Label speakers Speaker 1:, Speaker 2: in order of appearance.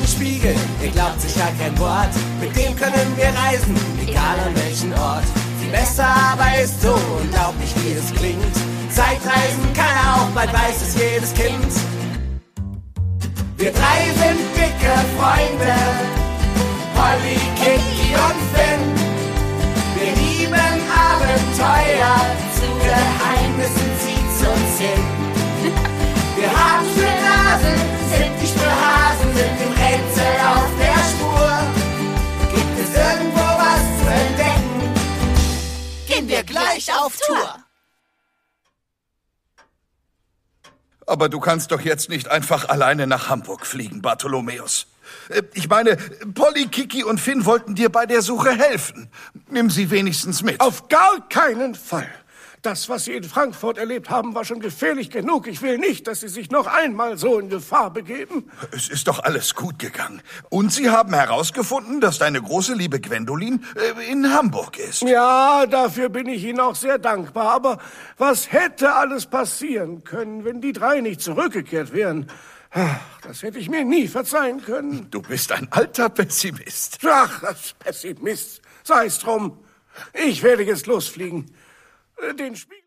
Speaker 1: Spiegel, der glaubt sicher kein Wort. Mit dem können wir reisen, egal an welchen Ort. Viel besser aber ist so unglaublich, wie es klingt. Zeitreisen kann er auch, bald weiß es jedes Kind. Wir drei sind dicke Freunde, Polly, Kiki und Finn. Wir lieben Abenteuer, zu Geheimnissen zieht's uns hin. Wir haben schöne Nasen, sind nicht nur Hasen, sind im Rätsel auf der Spur. Gibt es irgendwo was zu entdecken? Gehen wir gleich auf Tour.
Speaker 2: Aber du kannst doch jetzt nicht einfach alleine nach Hamburg fliegen, Bartholomäus. Ich meine, Polly, Kiki und Finn wollten dir bei der Suche helfen. Nimm sie wenigstens mit.
Speaker 3: Auf gar keinen Fall. Das, was Sie in Frankfurt erlebt haben, war schon gefährlich genug. Ich will nicht, dass Sie sich noch einmal so in Gefahr begeben.
Speaker 2: Es ist doch alles gut gegangen. Und Sie haben herausgefunden, dass deine große Liebe Gwendolin in Hamburg ist.
Speaker 3: Ja, dafür bin ich Ihnen auch sehr dankbar. Aber was hätte alles passieren können, wenn die drei nicht zurückgekehrt wären? Das hätte ich mir nie verzeihen können.
Speaker 2: Du bist ein alter Pessimist.
Speaker 3: Ach, das Pessimist. Sei es drum. Ich werde jetzt losfliegen. Den Spiegel